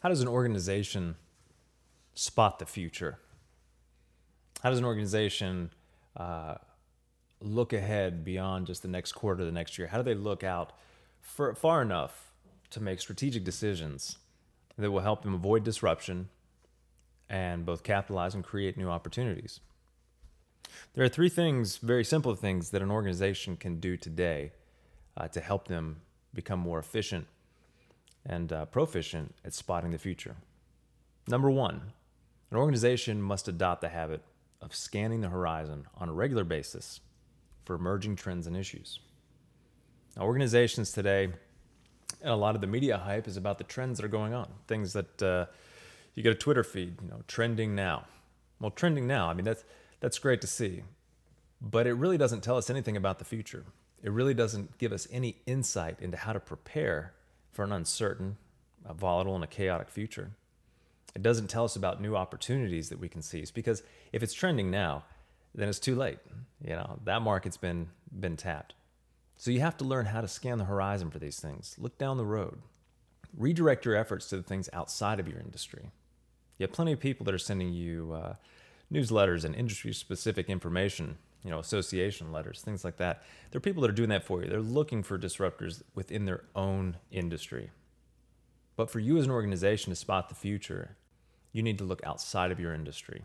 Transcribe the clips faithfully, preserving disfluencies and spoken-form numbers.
How does an organization spot the future? How does an organization uh, look ahead beyond just the next quarter, the next year? How do they look out for, far enough to make strategic decisions that will help them avoid disruption and both capitalize and create new opportunities? There are three things, very simple things, that an organization can do today uh, to help them become more efficient and uh, proficient at spotting the future. Number one, an organization must adopt the habit of scanning the horizon on a regular basis for emerging trends and issues. Now, organizations today, and a lot of the media hype is about the trends that are going on, things that uh, you get a Twitter feed, you know, trending now. Well, trending now, I mean, that's that's great to see, but it really doesn't tell us anything about the future. It really doesn't give us any insight into how to prepare for an uncertain, a volatile, and a chaotic future. It doesn't tell us about new opportunities that we can seize, because if it's trending now, then it's too late. You know, that market's been been tapped. So you have to learn how to scan the horizon for these things. Look down the road. Redirect your efforts to the things outside of your industry. You have plenty of people that are sending you uh, newsletters and industry-specific information, you know, association letters, things like that. There are people that are doing that for you. They're looking for disruptors within their own industry. But for you as an organization to spot the future, you need to look outside of your industry.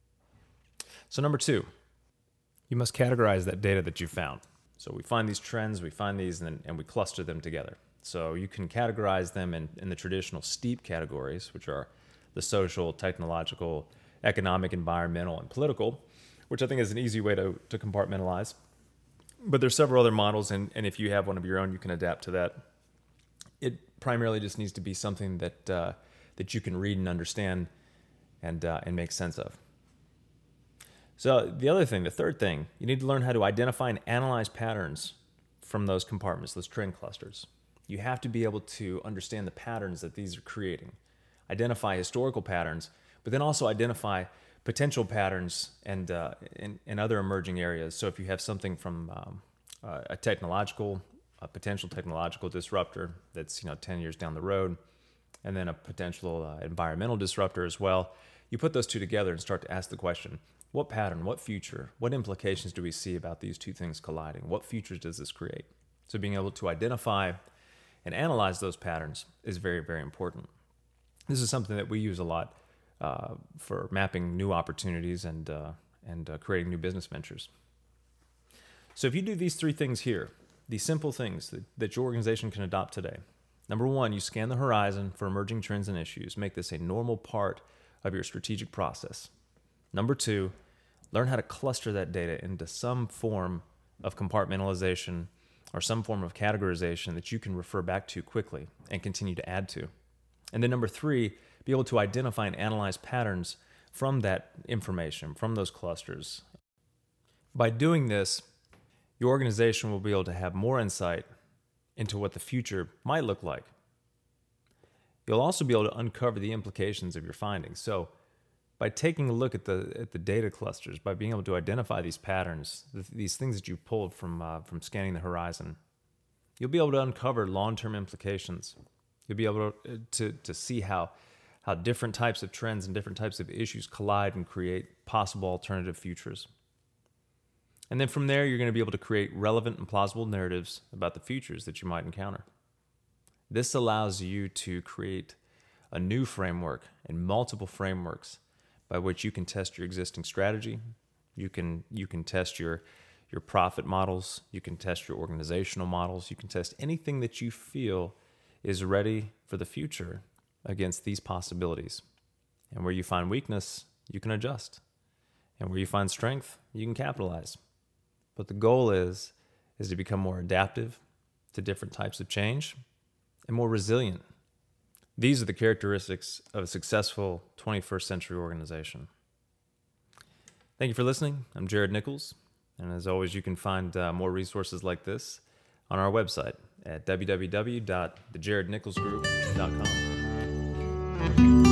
So number two, you must categorize that data that you found. So we find these trends, we find these, and, and we cluster them together. So you can categorize them in, in the traditional STEEP categories, which are the social, technological, economic, environmental, and political, which I think is an easy way to, to compartmentalize. But there's several other models, and, and if you have one of your own, you can adapt to that. It primarily just needs to be something that uh, that you can read and understand and uh, and make sense of. So the other thing, the third thing, you need to learn how to identify and analyze patterns from those compartments, those trend clusters. You have to be able to understand the patterns that these are creating, identify historical patterns, but then also identify potential patterns and uh, in, in other emerging areas. So if you have something from um, uh, a technological, a potential technological disruptor that's, you know, ten years down the road, and then a potential uh, environmental disruptor as well, you put those two together and start to ask the question, what pattern, what future, what implications do we see about these two things colliding? What futures does this create? So being able to identify and analyze those patterns is very, very important. This is something that we use a lot uh, for mapping new opportunities and uh, and uh, creating new business ventures. So if you do these three things here, these simple things that, that your organization can adopt today. Number one, you scan the horizon for emerging trends and issues. Make this a normal part of your strategic process. Number two, learn how to cluster that data into some form of compartmentalization or some form of categorization that you can refer back to quickly and continue to add to. And then number three, be able to identify and analyze patterns from that information, from those clusters. By doing this, your organization will be able to have more insight into what the future might look like. You'll also be able to uncover the implications of your findings. So by taking a look at the at the data clusters, by being able to identify these patterns, th- these things that you pulled from uh, from scanning the horizon, you'll be able to uncover long-term implications. You'll be able to, to, to see how, how different types of trends and different types of issues collide and create possible alternative futures. And then from there, you're going to be able to create relevant and plausible narratives about the futures that you might encounter. This allows you to create a new framework and multiple frameworks by which you can test your existing strategy. You can you can test your your profit models. You can test your organizational models. You can test anything that you feel is ready for the future against these possibilities. And where you find weakness, you can adjust. And where you find strength, you can capitalize. But the goal is, is to become more adaptive to different types of change and more resilient. These are the characteristics of a successful twenty-first century organization. Thank you for listening. I'm Jared Nichols. And as always, you can find uh, more resources like this on our website at w w w dot the jared nichols group dot com.